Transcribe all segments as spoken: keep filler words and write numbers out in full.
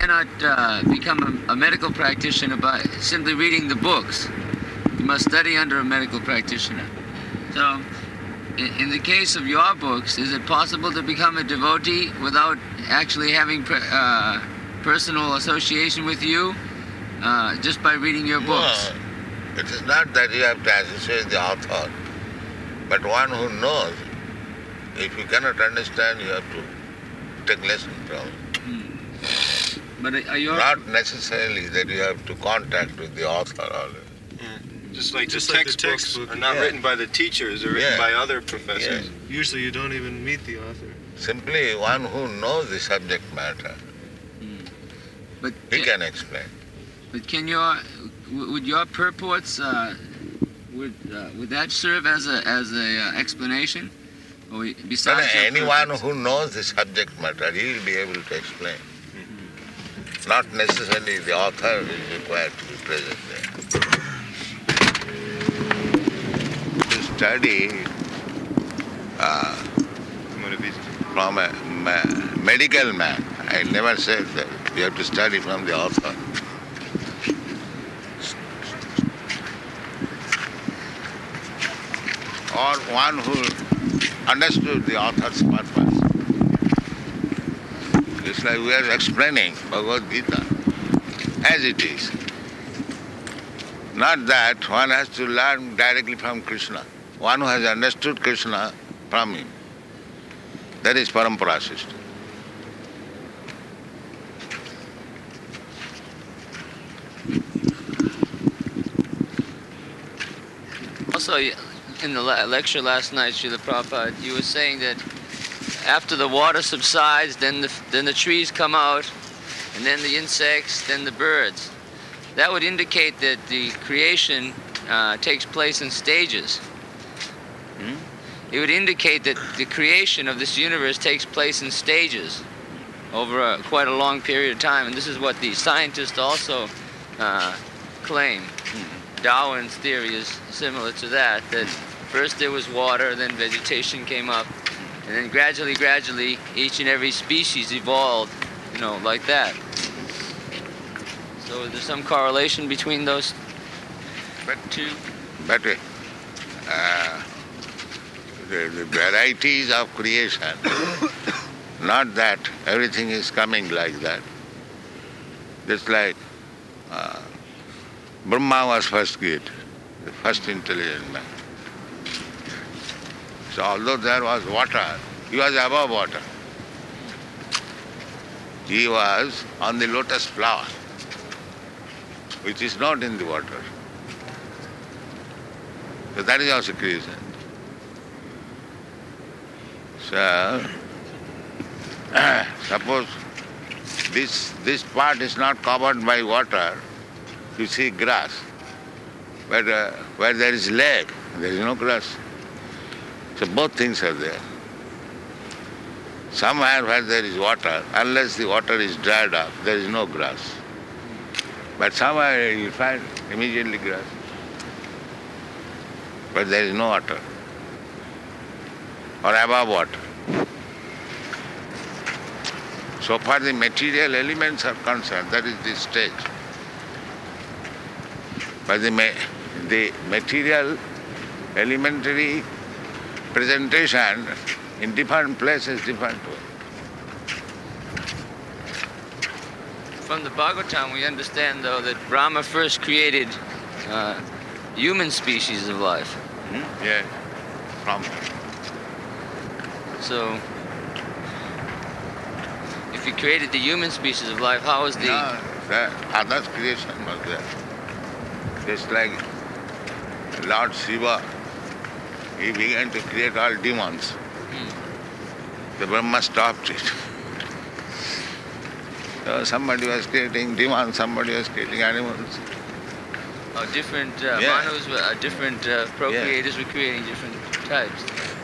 cannot uh, become a, a medical practitioner by simply reading the books. You must study under a medical practitioner. So, in, in the case of your books, is it possible to become a devotee without actually having per, uh, personal association with you, uh, just by reading your books? No, it is not that you have to associate the author, but one who knows. If you cannot understand, you have to take lesson from it. Hmm. But are you not necessarily that you have to contact with the author always. Yeah. Just like Just the like the textbooks textbook. are not Yeah. written by the teachers, they're written Yeah. by other professors. Yeah. Usually you don't even meet the author. Simply one who knows the subject matter, Hmm. But he ca- can explain. But can your w- would your purports uh, would uh, would that serve as a as a uh, explanation? Or we- But besides your anyone purports? who knows the subject matter, he will be able to explain. Not necessarily the author is required to be present there. To study uh, from a ma- medical man, I never said that you have to study from the author. Or one who understood the author's purpose. Just like we are explaining Bhagavad Gita as it is. Not that one has to learn directly from Krishna. One who has understood Krishna from him. That is parampara system. Also, in the le- lecture last night, Srila Prabhupada, you were saying that after the water subsides, then the then the trees come out, and then the insects, then the birds. That would indicate that the creation uh, takes place in stages. Hmm? It would indicate that the creation of this universe takes place in stages over a, quite a long period of time, and this is what the scientists also uh, claim. Darwin's theory is similar to that, that first there was water, then vegetation came up, and then gradually, gradually, each and every species evolved, you know, like that. So is there some correlation between those But, two? but uh, the, the varieties of creation, not that everything is coming like that. Just like uh, Brahma was first created, the first intelligent man. So although there was water, he was above water. He was on the lotus flower, which is not in the water. So that is also creation. So, suppose this, this part is not covered by water, you see grass. But uh, where there is lake, there is no grass. So both things are there. Somewhere where there is water, unless the water is dried up, there is no grass. But somewhere you find immediately grass. But there is no water. Or above water. So far the material elements are concerned, that is the stage. But the, ma- the material elementary presentation in different places, different way. From the Bhagavatam, we understand, though, that Brahma first created uh, human species of life. Hmm? Yeah, from So, if he created the human species of life, how is the... no, the other creation was there. Just like Lord Shiva, he began to create all demons. Hmm. The Brahma stopped it. So somebody was creating demons, somebody was creating animals. Oh, different uh, Yeah. manus, were- uh, different uh, procreators were creating different types.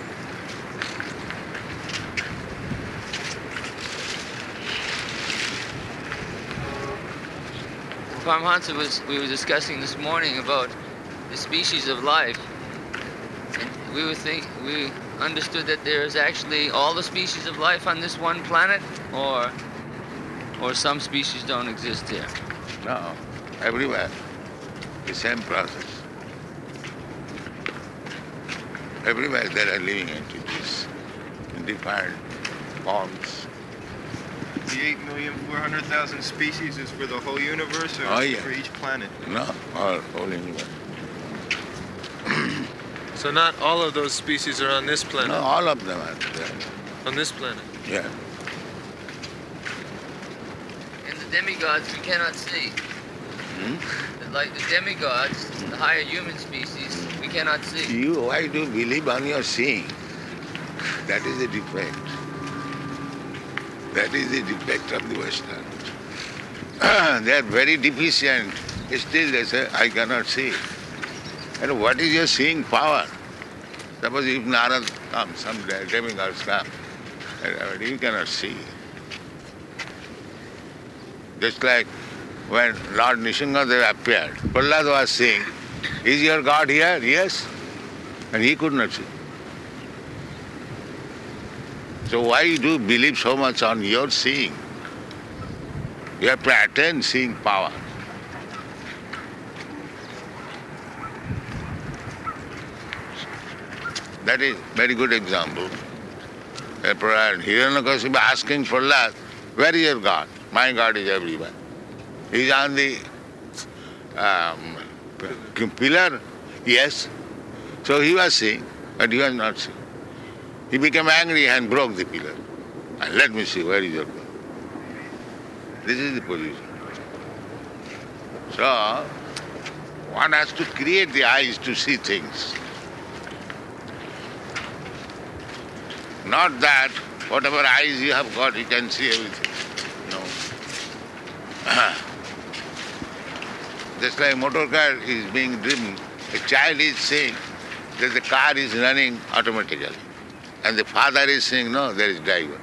Paramahansa was, we were discussing this morning about the species of life. And we were think, we understood that there is actually all the species of life on this one planet, or Or some species don't exist here? No, everywhere. The same process. Everywhere there are living entities in different forms. The eight million four hundred thousand species is for the whole universe, or Oh, is it yeah. for each planet? No, all, all universe. So not all of those species are on this planet. No, all of them are there. On this planet. Yeah. And the demigods we cannot see. Hmm? Like the demigods, the higher human species, we cannot see. You, why do you believe on your seeing? That is the defect. That is the defect of the Westerns. They are very deficient. Still they say, I cannot see. And what is your seeing power? Suppose if Narad comes, some demigods come, and you cannot see. Just like when Lord Nishingadev appeared, Prahlad was saying, is your God here? Yes. And he could not see. So why do you believe so much on your seeing? You have to attain seeing power. That is very good example. Hiranyakasipu asking Prahlad, where is your God? My God is everywhere. He is on the um, p- pillar? Yes. So he was seeing, but he was not seeing. He became angry and broke the pillar. And let me see, where is your God? This is the position. So, one has to create the eyes to see things. Not that whatever eyes you have got, you can see everything. No. Just like a motor car is being driven, a child is saying that the car is running automatically. And the father is saying, no, there is driver.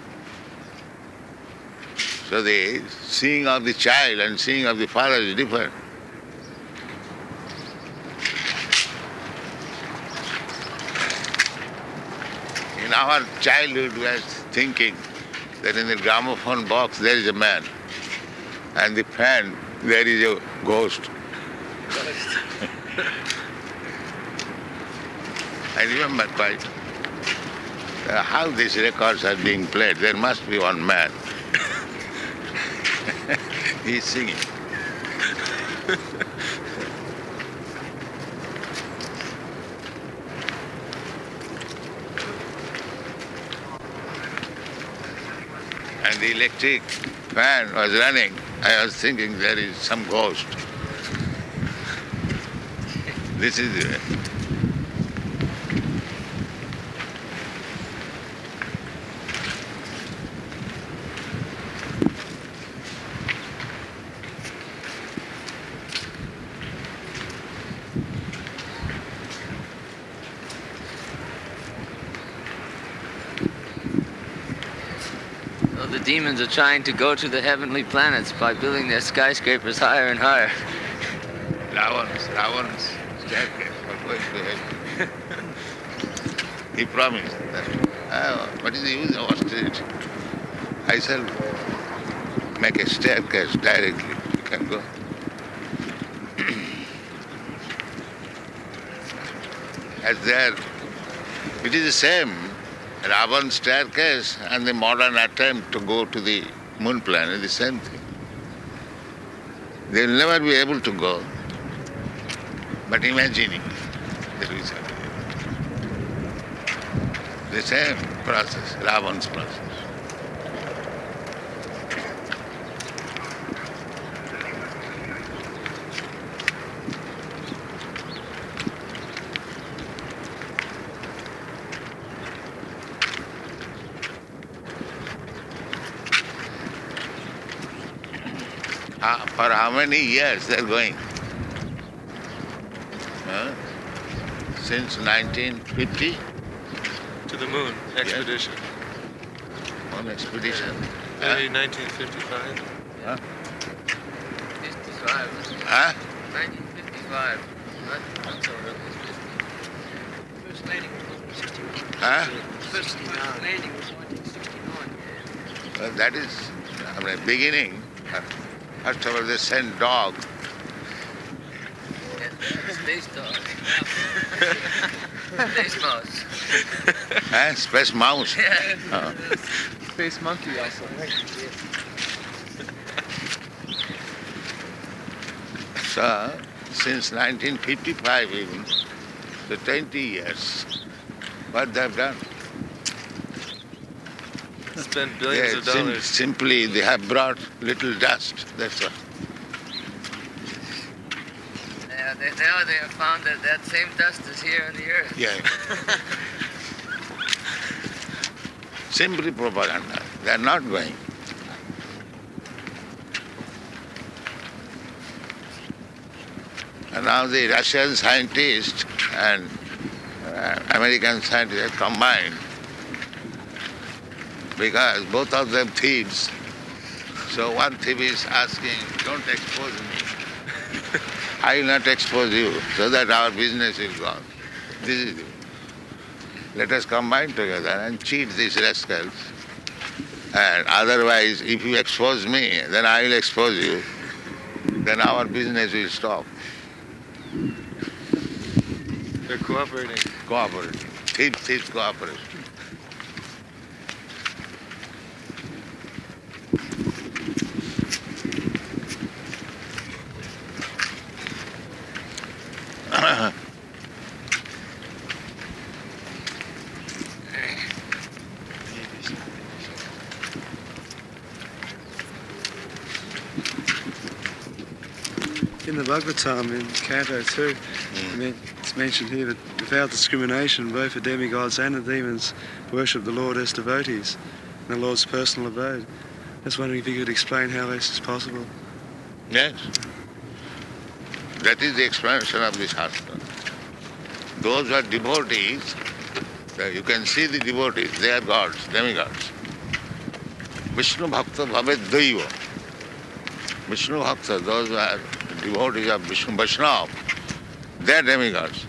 So the seeing of the child and seeing of the father is different. In our childhood, we were thinking that in the gramophone box there is a man, and the fan there is a ghost. I remember quite uh, how these records are being played. There must be one man. He is singing. And the electric fan was running. I was thinking there is some ghost. This is the way. So the demons are trying to go to the heavenly planets by building their skyscrapers higher and higher. Ravan's, Ravan's staircase was going to heaven. He promised that, oh, what is the use of austerity? I shall make a staircase directly. You can go. As there, it is the same. Ravan's staircase and the modern attempt to go to the moon planet is the same thing. They will never be able to go, but imagining that we shall be able. The same process, Ravan's process. Ah, for how many years they are going? Huh? Since nineteen fifty? To the moon expedition. On expedition. Maybe nineteen fifty-five. Huh? fifty-five. Huh? nineteen fifty-five. Not, not so early. First landing was sixty-one. Huh? First landing was nineteen sixty-nine. Well, that is I mean, beginning, uh, first of all, they sent dog. Space dog. Space mouse. Eh? Space mouse. Yeah. Uh, Space monkey also. so, since nineteen fifty-five even, the twenty years, what they've done? Spend billions They of sim- dollars. simply, they have brought little dust, that's all. Yeah, they, now they have found that that same dust is here on the earth. Yeah. Simply propaganda. They are not going. And now the Russian scientists and uh, American scientists have combined because both of them thieves. So one thief is asking, don't expose me. I will not expose you so that our business will go on. This is it. Let us combine together and cheat these rascals. And otherwise, if you expose me, then I will expose you. Then our business will stop. They're cooperating. Cooperation. Thief, thief, cooperation. In the Bhagavatam, in Canto two, I mean, it's mentioned here that without discrimination, both the demigods and the demons worship the Lord as devotees in the Lord's personal abode. I was wondering if you could explain how this is possible. Yes. That is the explanation of this Shastra. Those who are devotees, uh, you can see the devotees, they are gods, demigods. Vishnu Bhakta Bhavet Daiva. Vishnu Bhakta, those who are devotees of Vishnu Vaishnava, they are demigods.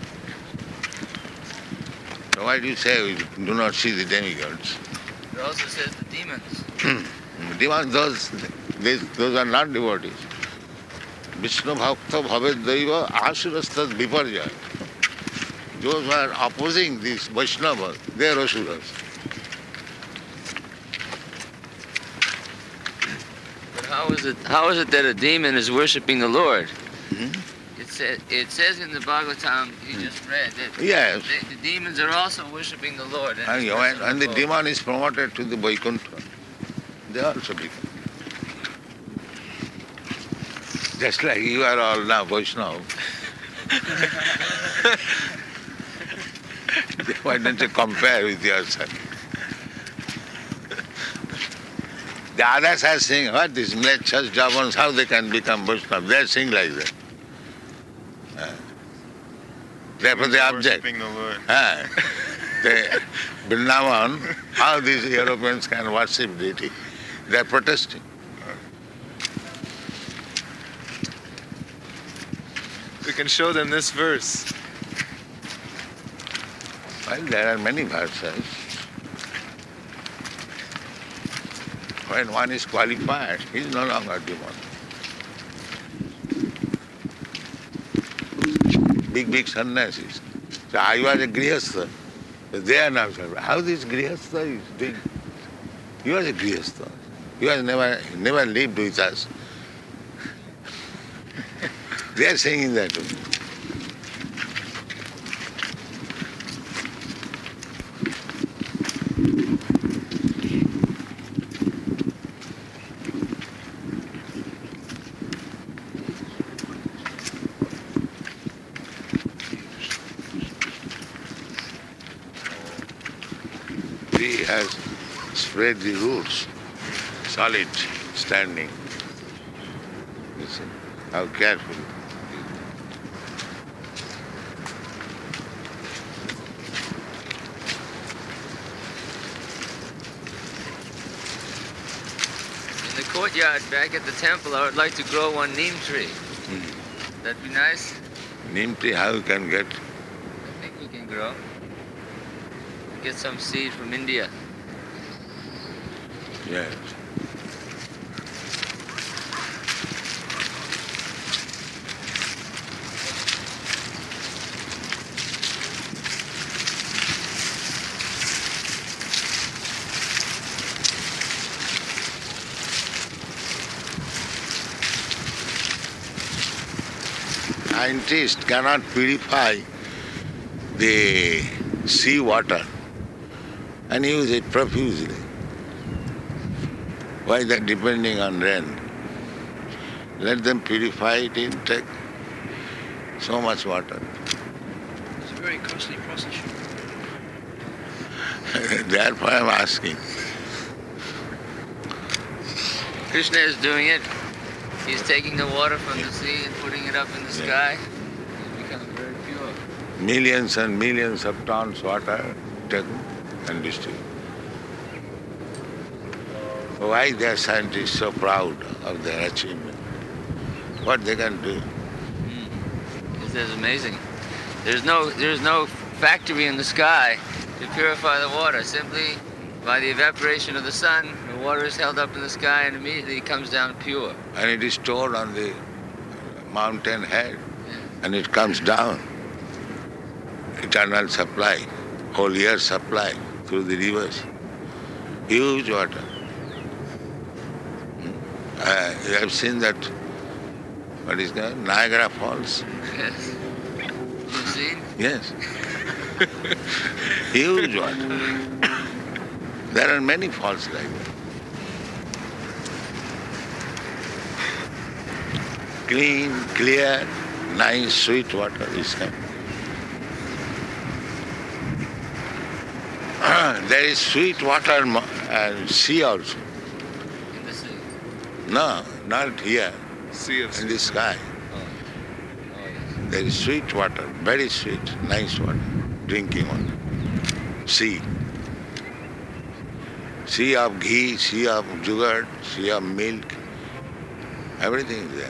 So why do you say we do not see the demigods? It also says the demons. Demons, those, these, those are not devotees. Vishnu Bhakta Bhavet Daiva Asurastad Viparjaya. Those who are opposing these Vaishnavas, they are Asuras. But how is it? How is it that a demon is worshiping the Lord? Hmm? It says it says in the Bhagavatam you just read that Yes. the, the demons are also worshiping the Lord. And, his you- when, personal when the abode. demon is promoted to the Vaikuntha, they also become. Just like you are all now Vaishnava. Why don't you compare with yourself? The others are saying, what these mlechas, Javans, how they can become Vaishnava? They are saying like that. Uh, Therefore they object. Worshipping the Lord. Ah, they, Vrindavan, how these Europeans can worship deity? They are protesting. We can show them this verse. Well, there are many verses. When one is qualified, he is no longer demon. Big, big sannyasis. So I was a grihastha. They are now saying, how this grihastha is doing? He was a grihastha. He was never, never lived with us. They are saying that. He has spread the roots, solid, standing. You see, how careful. In the courtyard back at the temple, I would like to grow one neem tree. That'd be nice. Neem tree, how you can get? I think we can grow. Get some seed from India. Yes. scientists cannot purify the sea water and use it profusely. Why they are depending on rain? Let them purify it in take so much water. It's a very costly process. Therefore I am asking. Krishna is doing it. He's taking the water from the sea and putting it up in the sky. It's becoming very pure. Millions and millions of tons water taken and distributed. Why their scientists so proud of their achievement? What they can do? This is amazing. There's no, there's no factory in the sky to purify the water. Simply by the evaporation of the sun, the water is held up in the sky and immediately it comes down pure. And it is stored on the mountain head Yeah. and it comes down. Eternal supply, whole year supply through the rivers. Huge water. Uh, you have seen that, what is called, Niagara Falls? Yes. You've seen? Yes. Huge water. There are many falls like that. Clean, clear, nice, sweet water is coming. There is sweet water mo- and sea also. In the sea. No, not here, Sea of in the sky. Oh. Oh, yes. There is sweet water, very sweet, nice water, drinking water. Sea. Sea of ghee, sea of sugar, sea of milk, everything is there.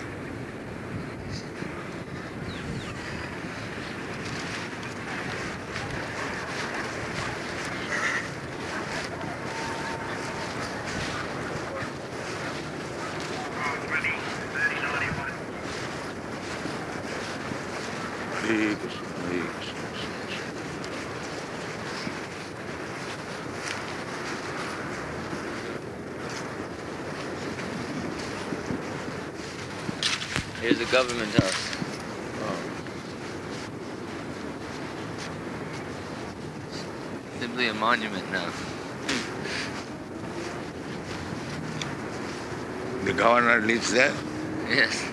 Hare Krishna, Hare Krishna, Krishna Krishna. Here's the government house. Simply a monument now. The governor lives there. Yes.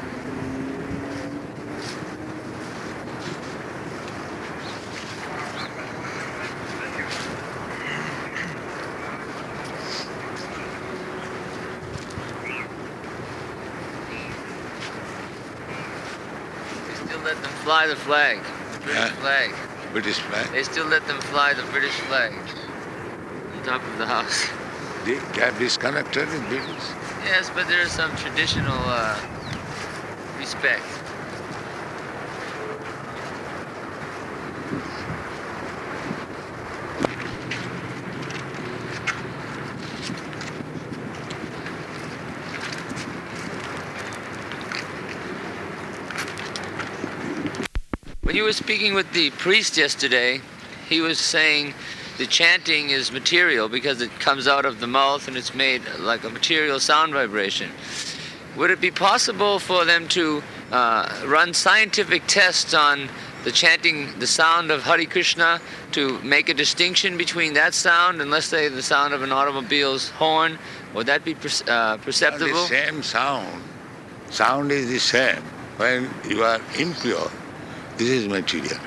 They still let them fly the flag. The British Yeah. flag. British flag. They still let them fly the British flag on top of the house. They have disconnected with British. Yes, but there is some traditional uh, respect. When you were speaking with the priest yesterday, he was saying the chanting is material because it comes out of the mouth and it's made like a material sound vibration. Would it be possible for them to uh, run scientific tests on the chanting, the sound of Hare Krishna, to make a distinction between that sound and, let's say, the sound of an automobile's horn? Would that be per- uh, perceptible? The same sound. Sound is the same. When you are impure, this is material.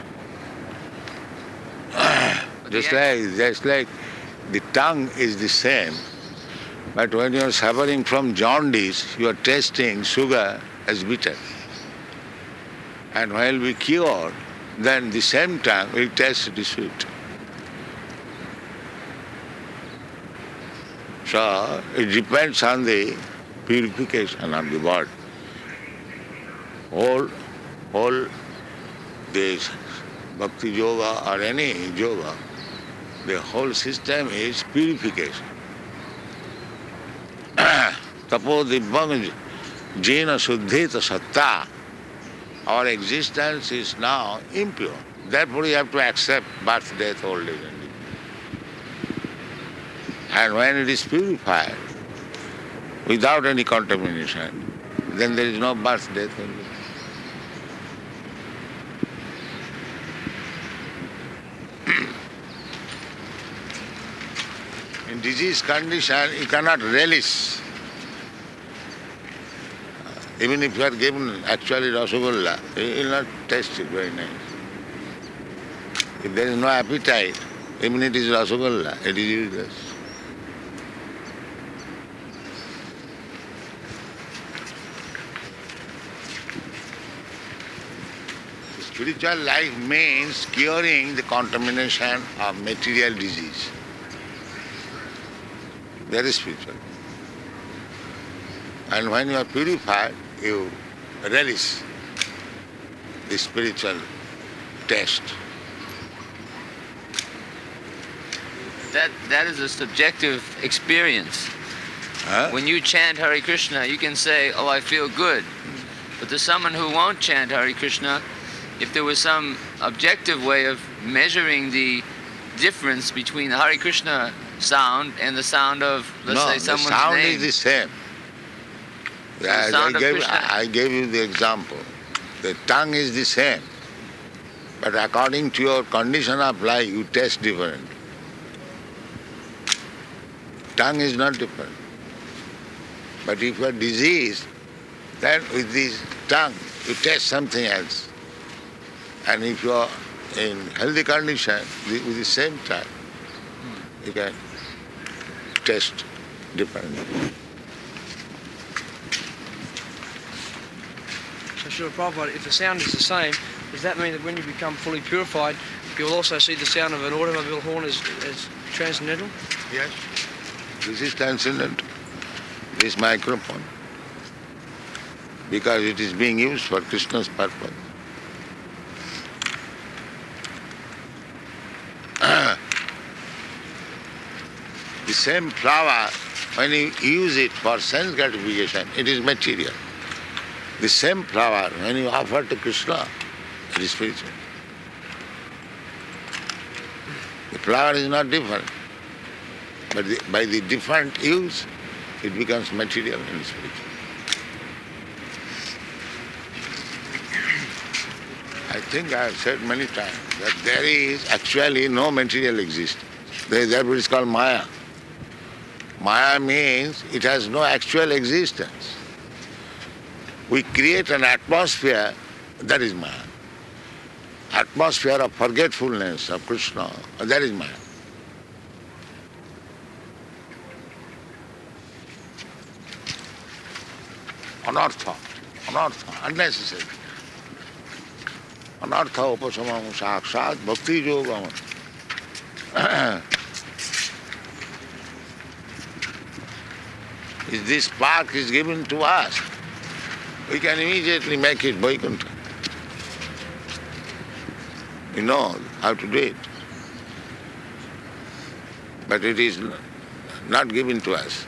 Just like, just like the tongue is the same, but when you are suffering from jaundice, you are tasting sugar as bitter. And while we cure, then the same tongue will taste the sweet. So it depends on the purification of the body. All, all this bhakti yoga or any yoga, the whole system is purification. Tapo dibbang jena suddhita satta. Our existence is now impure. Therefore you have to accept birth, death, old age and decay. And when it is purified, without any contamination, then there is no birth, death, and decay. in disease condition, you cannot relish. Even if you are given actually Rasagolla, you will not taste it very nice. If there is no appetite, even it is Rasagolla, it is useless. Spiritual life means curing the contamination of material disease. That is spiritual. And when you are purified, you relish the spiritual taste. That that is a subjective experience. Huh? When you chant Hare Krishna, you can say, "Oh, I feel good." But to someone who won't chant Hare Krishna, if there was some objective way of measuring the difference between the Hare Krishna sound and the sound of, let's no, say, the someone's sound name. is the same. the As sound I, of gave, Krishna. I gave you the example. The tongue is the same, but according to your condition of life, you taste different. Tongue is not different. But if you are diseased, then with this tongue, you taste something else. And if you are in healthy condition, with the same tongue, you can taste differently. So, Srila Prabhupada, if the sound is the same, does that mean that when you become fully purified, you'll also see the sound of an automobile horn as, as transcendental? Yes. This is transcendental. This microphone. Because it is being used for Krishna's purpose. The same flower, when you use it for sense gratification, it is material. The same flower, when you offer to Krishna, it is spiritual. The flower is not different, but the, by the different use, it becomes material and spiritual. I think I have said many times that there is actually no material existence. There is that which is called Maya. Maya means it has no actual existence. We create an atmosphere, that is Maya. Atmosphere of forgetfulness of Krishna, that is Maya. Anartha, anartha, unnecessary. Anartha upasamam sakshat bhakti yogam. If this spark is given to us, we can immediately make it Vaikuntha. We know how to do it. But it is not given to us.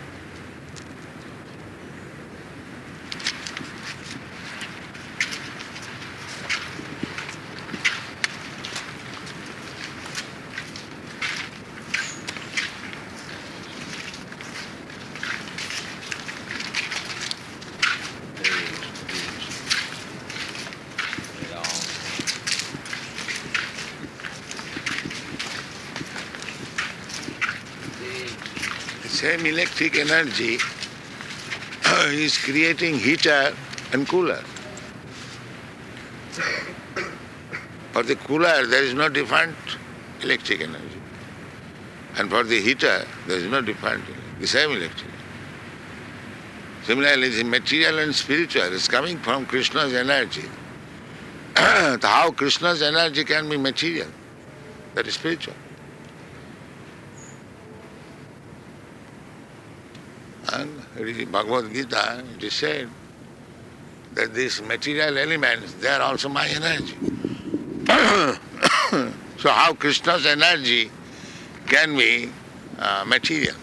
Same electric energy is creating heater and cooler. For the cooler, there is no different electric energy. And for the heater, there is no different, the same electric. Similarly, the material and spiritual is coming from Krishna's energy. How Krishna's energy can be material? That is spiritual. And in Bhagavad Gita, it is said that these material elements, they are also my energy. So how Krishna's energy can be uh, material?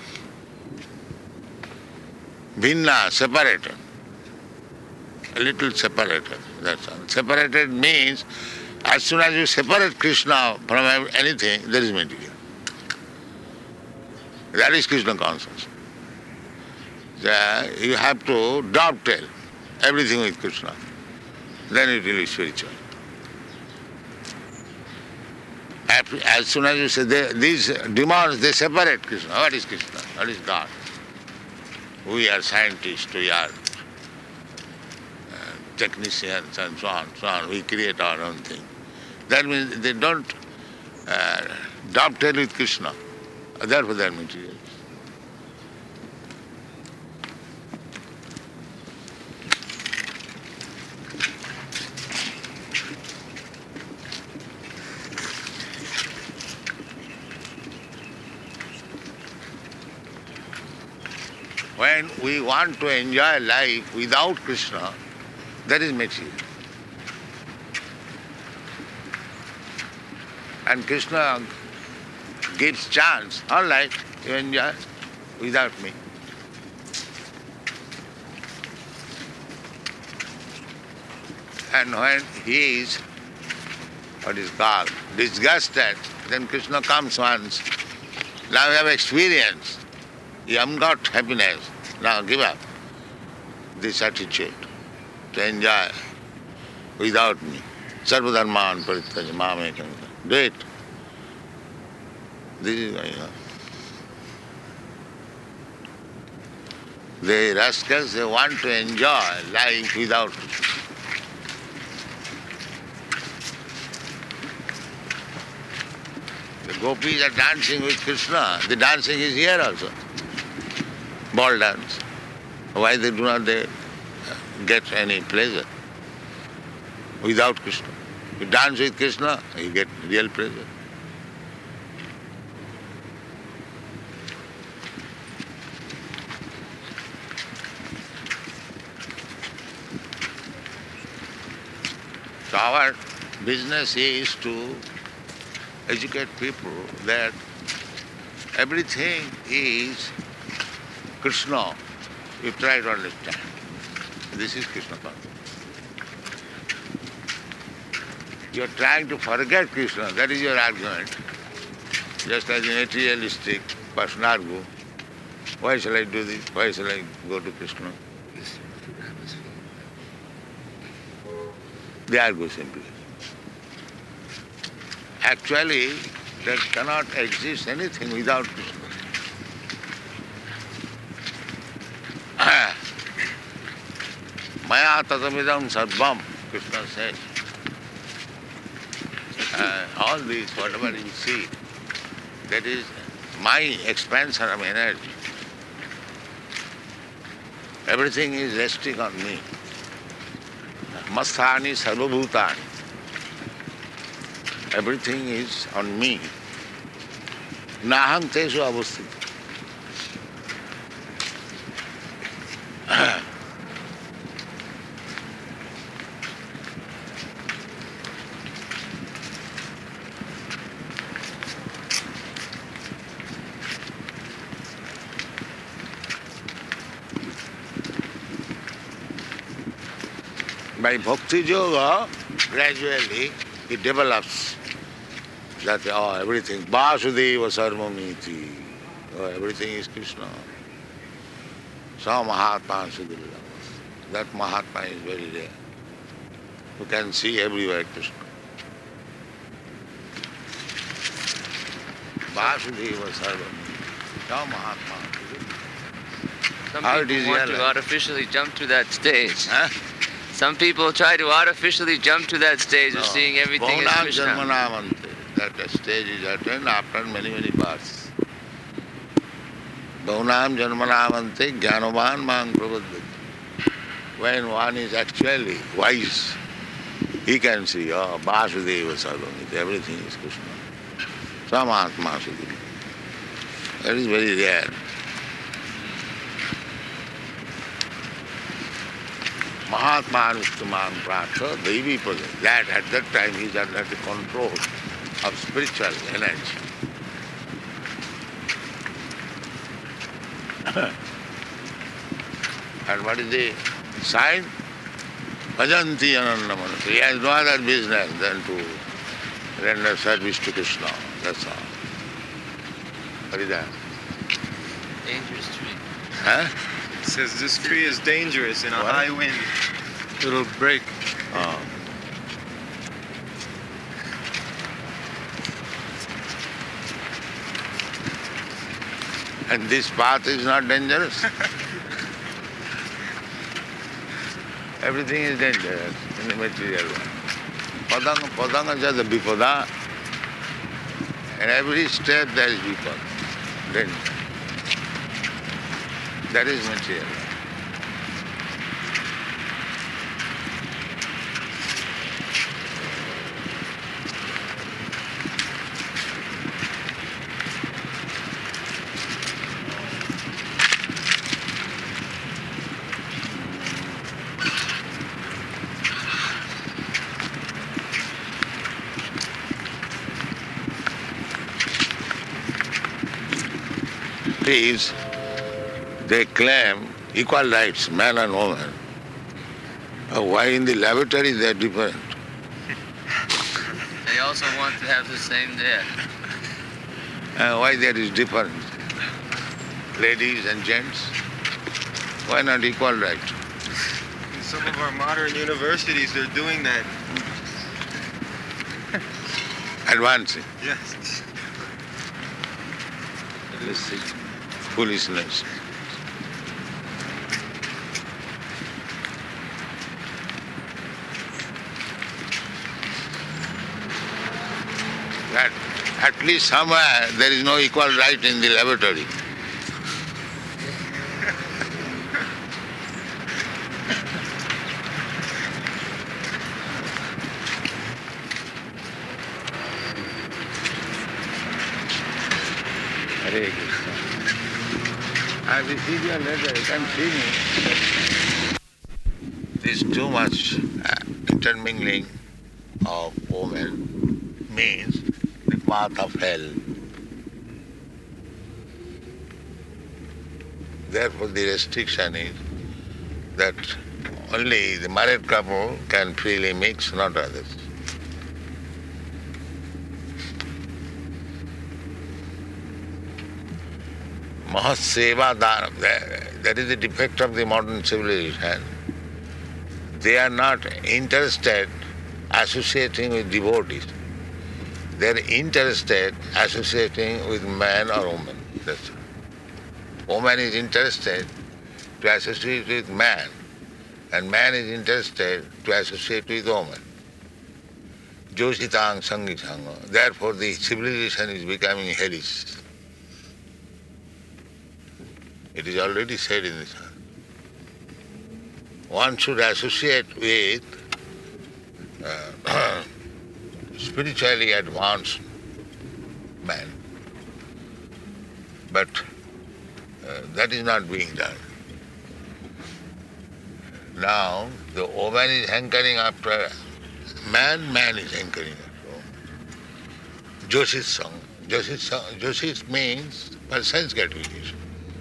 Bhinna, separated. A little separated, that's all. Separated means as soon as you separate Krishna from anything, there is material. That is Krishna consciousness. Uh, you have to dovetail everything with Krishna. Then it will be spiritual. As soon as you say, they, these demons, they separate Krishna. What is Krishna? What is God? We are scientists, we are uh, technicians and so on, so on. We create our own thing. That means they don't uh, dovetail with Krishna. Therefore they are material. When we want to enjoy life without Krishna, that is material. And Krishna gives chance, all right, you enjoy without me. And when he is, what is called, disgusted, then Krishna comes once. Now you have experience. You haven't got happiness. Now give up this attitude to enjoy without me. Sarvadharman parityaja mamekam. Do it. This is going on. The rascals, they want to enjoy life without Krishna. The gopis are dancing with Krishna. The dancing is here also. Ball dance. Why they do not they get any pleasure without Krishna? You dance with Krishna, you get real pleasure. So our business is to educate people that everything is Krishna. You try to understand. This is Krishna consciousness. You are trying to forget Krishna, that is your argument. Just as a materialistic person argue, why shall I do this? Why shall I go to Krishna? They argue simply. Actually, there cannot exist anything without Krishna. Maya tatamidam sarvam, Krishna says. Uh, all this, whatever you see, that is my expansion of energy. Everything is resting on me. Masthani sarvabhutani. Everything is on me. Naham tesu avasthita. By bhakti yoga, gradually it develops that oh, everything, Vasudeva Sarvamiti, oh, everything is Krishna. Sa Mahatma Sudhila. That Mahatma is very rare. You can see everywhere Krishna. Vasudeva Sarvamiti. Sa Mahatma Sudhila. Some How it people is want to realized? artificially jump to that stage. Huh? Some people try to artificially jump to that stage of seeing everything as Bhavanam Krishna. Janmanamante. That stage is attained after many, many births. Bhavanam Janmanamante Jnanavan Mang Prabhaddhati. When one is actually wise, he can see, oh, Vasudeva Sarvamiti, everything is Krishna. Samahatma Sudhila. That is very rare. Mahatma Anushtaman Pratha, Devi Praja. That at that time he is under the control of spiritual energy. And what is the sign? Bhajanti Anandamana. He has no other business than to render service to Krishna. That's all. What is that? Dangerous tree. Huh? It says this tree is dangerous in a What? high wind. It'll break. Oh. And this path is not dangerous. Everything is dangerous in the material world. Padanga, padanga jada bipada. And every step there is vipada, danger. That is material. Is they claim equal rights, man and woman. Uh, why in the laboratory they are different? They also want to have the same there. Uh, why there is difference? Ladies and gents, why not equal right? In some of our modern universities, they're doing that. Advancing. Yes. Let's see. Foolishness. That at least somewhere there is no equal right in the laboratory. Hare Krishna. I received your letter, you can see me. This too much uh, intermingling of women means the path of hell. Therefore the restriction is that only the married couple can freely mix, not others. Mahaseva dana, that is the defect of the modern civilization. They are not interested associating with devotees. They are interested associating with man or woman. That's all. Woman is interested to associate with man, and man is interested to associate with woman. Joshitang Sangisanga. Therefore the civilization is becoming hellish. It is already said in this. One should associate with uh, spiritually advanced man. But uh, that is not being done. Now the woman is hankering after man, man is hankering after woman. Joshit song. Joshit song. Joshit means for sense gratification.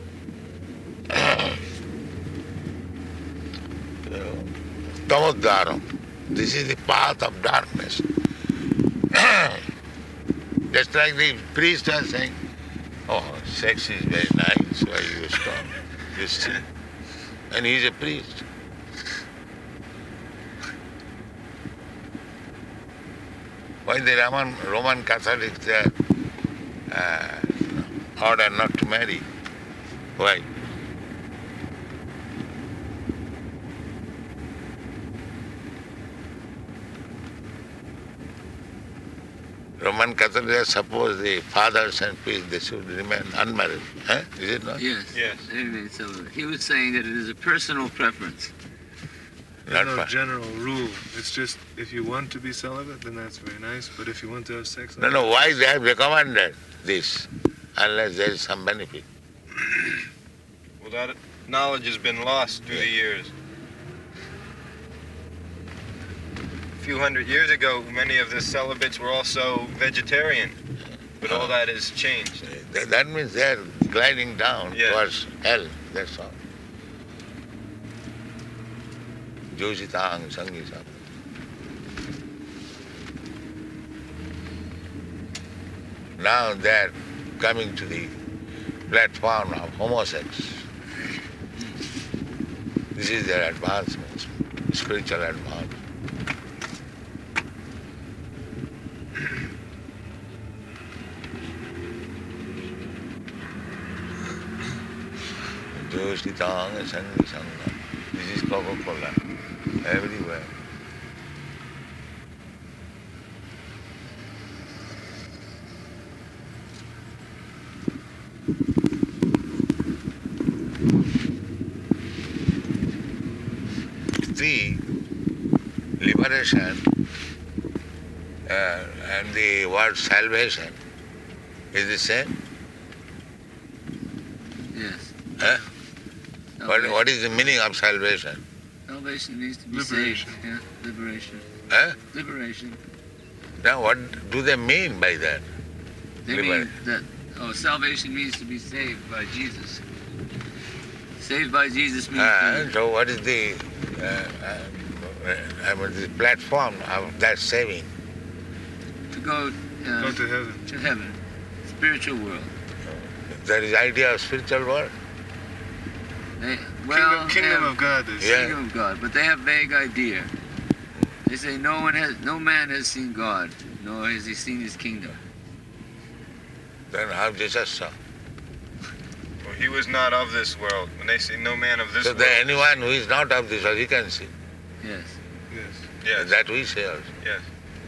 Tamodharam. This is the path of darkness. Just like the priest was saying, oh, sex is very nice, why you stop this thing? And he is a priest. Why the Roman, Roman Catholics they are uh, order not to marry? Why? Roman Catholics suppose the fathers and priests they should remain unmarried. Huh? Is it not? Yes. Yes. They remain celibate. He was saying that it is a personal preference. There's Not no fa- general rule. It's just if you want to be celibate, then that's very nice. But if you want to have sex, No, no, why they have recommended this unless there is some benefit? Well, that knowledge has been lost through the years. A few hundred years ago, many of the celibates were also vegetarian, but all that has changed. That, that means they are gliding down Yeah. towards hell, that's all. Jositang Sangisang. Now they are coming to the platform of homosex. This is their advancement, spiritual advancement. Joshitang Sangi Sangha. This is Coca-Cola. Everywhere. The liberation uh, and the word salvation is the same. Yes. Huh? What, Salvation. what is the meaning of salvation? Salvation means to be Liberation. saved. Yeah, liberation. Huh? Liberation. Now what do they mean by that? They Liber- mean that, oh, salvation means to be saved by Jesus. Saved by Jesus means Uh, to, so what is the uh, uh, I mean, the platform of that saving? to go uh, Go to heaven. to heaven, spiritual world. There is idea of spiritual world. They, well, Kingdom, Kingdom they have, of God is. Yeah. Kingdom of God, but they have vague idea. They say no one has, no man has seen God, nor has he seen his kingdom. Then how Jesus saw? Well, he was not of this world. When they say no man of this So world. then anyone who is not of this world, he can see. Yes. Yes. Yes. That we say also. Yes.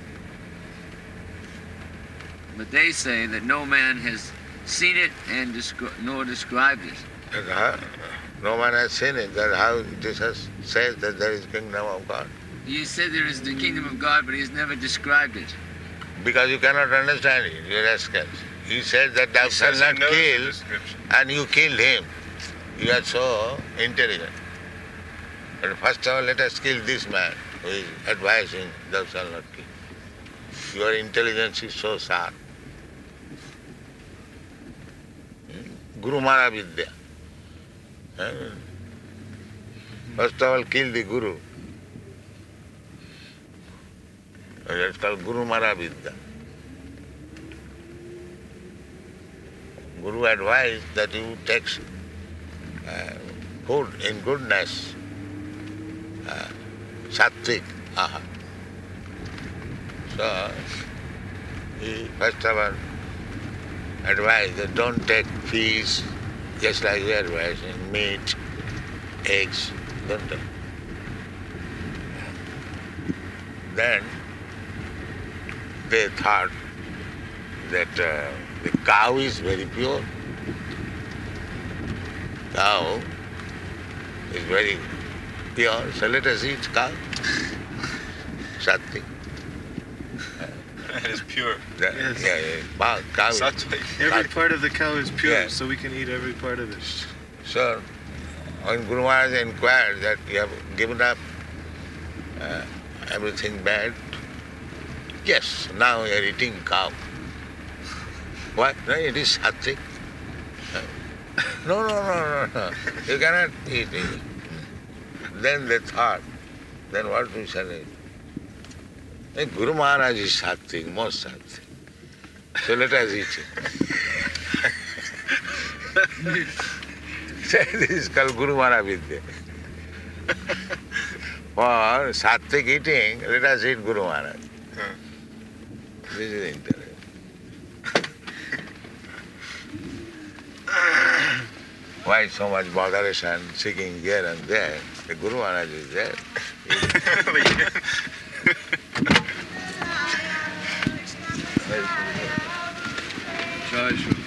But they say that no man has seen it and descri- nor described it. And how- no man has seen it. That how Jesus says that there is kingdom of God. He said there is the kingdom of God, but he's never described it. Because you cannot understand it, you rascals. He said that thou He shalt says he not knows the kill, description. and you killed him. You are so intelligent. But first of all, let us kill this man who is advising thou shalt not kill. Your intelligence is so sharp. Hmm? Guru Mara Vidya. Huh? First of all, kill the Guru. That's called Guru Mara Vidya. Guru advised that you take uh, food in goodness, uh, sattvic, aha. So, he first of all advised that don't take fish, just like we advise, meat, eggs, don't take. Then they thought that uh, the cow is very pure. Cow is very pure, so let us eat cow. Sattvic. That is pure. The- Yes. Yeah, yeah. Cow- cow is- Sattvic. Every Sattvic. part of the cow is pure, Yeah. so we can eat every part of it. So, when Guru Maharaj inquired that you have given up uh, everything bad, yes, now you are eating cow. What? No, it is sattvic. No, no, no, no, no. You cannot eat it. Then they thought, then what we shall eat? Hey, Guru Maharaj is sattvic, most sattvic. So let us eat it. This is called Guru Maharaj Vidya. For sattvic eating, let us eat Guru Maharaj. Huh. This is interesting. Why so much botheration, seeking here and there? The Guru Maharaj is there. Jai Shri